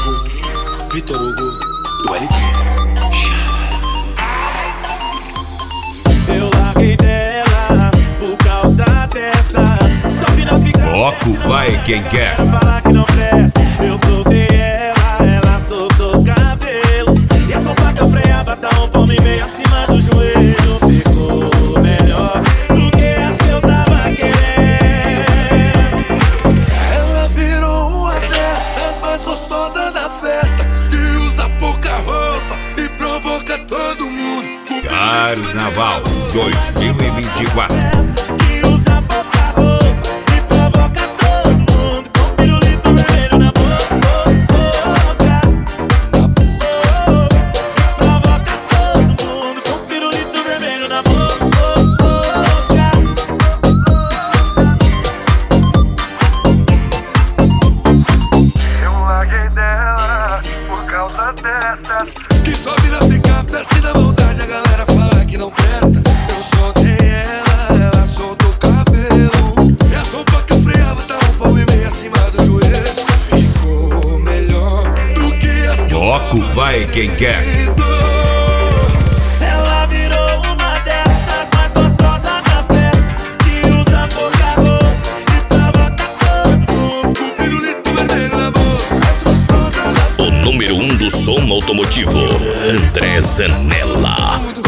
Hugo, Vitor Hugo, do LP. Eu larguei dela por causa dessas. Só que não fica. Bloco vai quem quer. Falar que não presta. Eu soltei ela soltou o cabelo. E a sopa que eu freava tá um palmo e meio acima do joelho. Ficou melhor do que as que eu tava querendo. Ela virou uma dessas mais gostosas da festa, que usa pouca roupa e provoca todo mundo. Carnaval 2024. Que usa pouca roupa e provoca todo mundo. Com pirulito vermelho na boca. Provoca todo mundo com pirulito vermelho na boca. Eu larguei dela por causa dessas. Que sobe na picape, desce na maldade, a galera fala que não presta. Eu soltei ela soltou o cabelo. E a sopa que eu freava tá um palmo e meio acima do joelho. Ficou melhor do que as que eu Bloco tava vai quem quer. querendo. Ela virou uma dessas mais gostosas da festa, que usa pouca roupa e provoca todo mundo. Com pirulito vermelho na boca, mais gostosa da O número 1 do som automotivo, André Zanella. tudo.